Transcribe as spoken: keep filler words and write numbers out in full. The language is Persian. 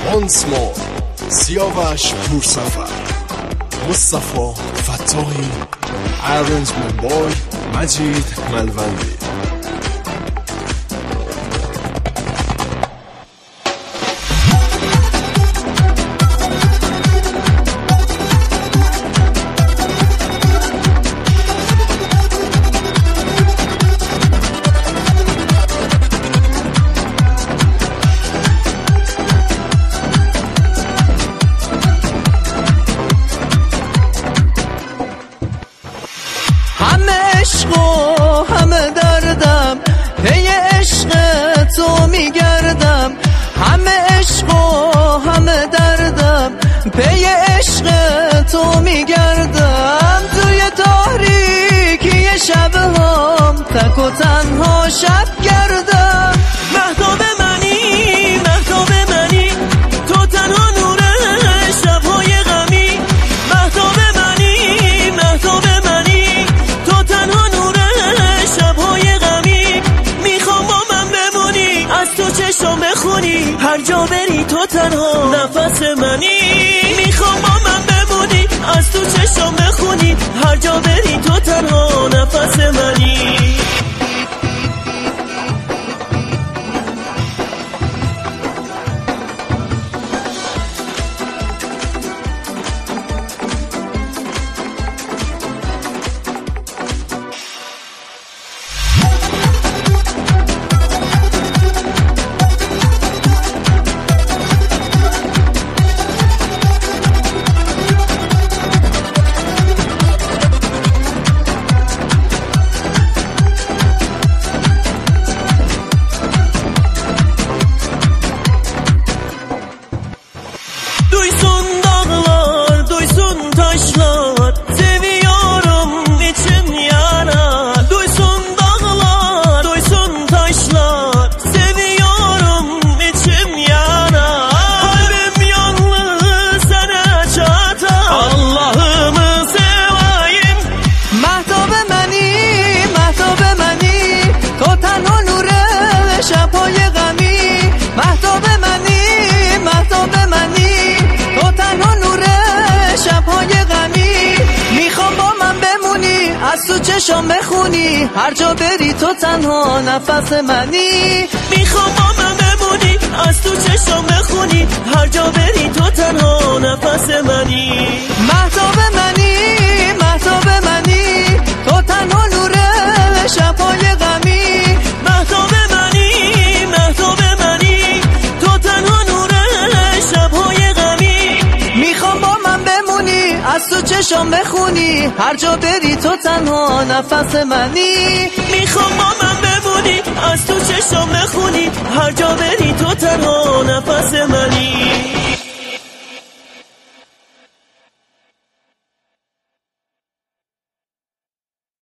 آنسمان سیاوش پورسفر مصطفی فتاحی ارنجمنت بای مجید ملوندی. عشق و همه دردم پی عشق تو میگردم، همه عشق و همه دردم پی عشق تو میگردم. توی تاریکی شبهام تک و تنها شب گردم. مهتاب منی مهتاب منی تو تنها نور شبهای غمی. مهتاب منی مهتاب منی تو تنها نور شبهای غمی. میخوام با من بمونی از تو چشم بخونی هر جا بری تو تنها نفس منی. میخوام با من بمونی از تو چشم بخونی هر جا بری تو تنها نفس منی. Duysun dağlar, duysun taşlar, seviyorum içim yanar. Duysun dağlar, duysun taşlar, seviyorum içim yanar. Kalbim yalnız sana çatar, Allah'ımı seveyim. Mehtap meni, mehtap meni, to tanha nure şabhay gami. Mehtap meni, mehtap meni شبهای غمی. میخوام با من بمونی از تو چشم بخونی هر جا بری تو تنها نفس منی. میخوام با من بمونی از تو چشم بخونی هر جا بری تو تنها نفس منی. مهتاب منی مهتاب منی تو تنها نور شبهای غمی. مهتاب منی مهتاب منی تو تنها نور شبهای غمی. میخوام با من بمونی از تو چشم بخونی هر جا بری تو تنها نفس منی. میخوام با من بمونی از تو چشم بخونی هر جا بری تو تنها نفس منی.